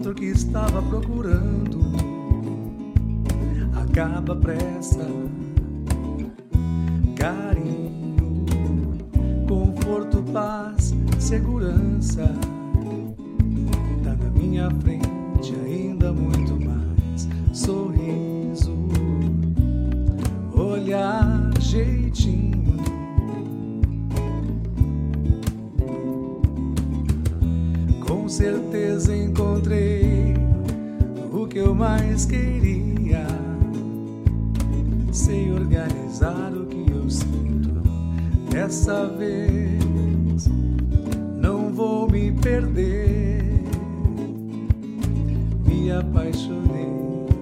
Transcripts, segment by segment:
encontro que estava procurando acaba pressa. Carinho, conforto, paz, segurança. Tá na minha frente ainda muito mais. Sorriso, olhar, jeitinho. Com certeza encontrei o que eu mais queria. Sei organizar o que eu sinto. Dessa vez não vou me perder. Me apaixonei.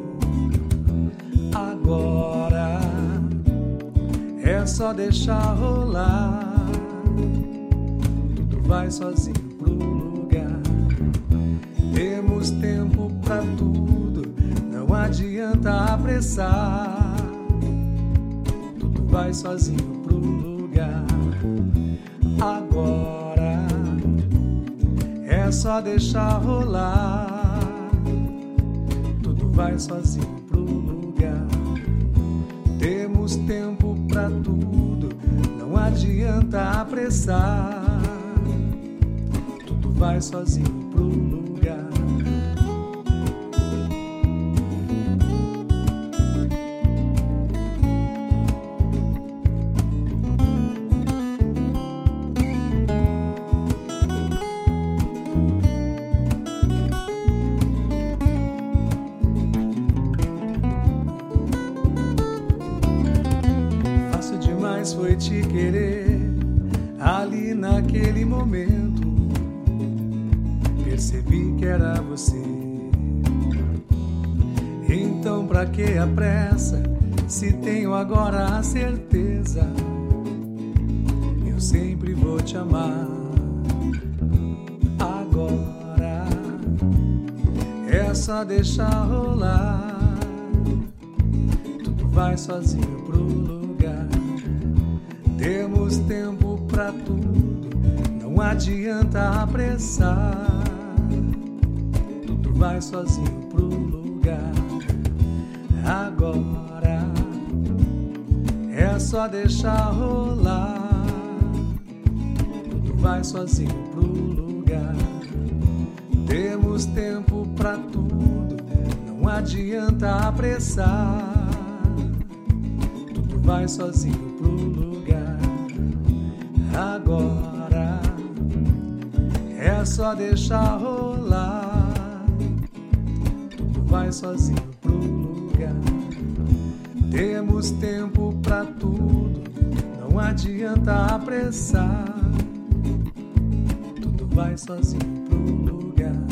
Agora é só deixar rolar. Tudo vai sozinho pro lugar. Temos tempo pra tudo, não adianta apressar. Tudo vai sozinho pro lugar. Agora é só deixar rolar. Tudo vai sozinho pro lugar. Temos tempo pra tudo, não adianta apressar. Tudo vai sozinho pro lugar. Fácil demais foi te querer ali naquele momento. Percebi que era você. Então pra que a pressa, se tenho agora a certeza? Eu sempre vou te amar. Agora é só deixar rolar. Tudo vai sozinho pro lugar. Temos tempo pra tudo, não adianta apressar. Tudo vai sozinho pro lugar. Agora é só deixar rolar. Tudo vai sozinho pro lugar. Temos tempo pra tudo, não adianta apressar. Tudo vai sozinho pro lugar. Agora é só deixar rolar. Tudo vai sozinho pro lugar. Temos tempo pra tudo, não adianta apressar. Tudo vai sozinho pro lugar.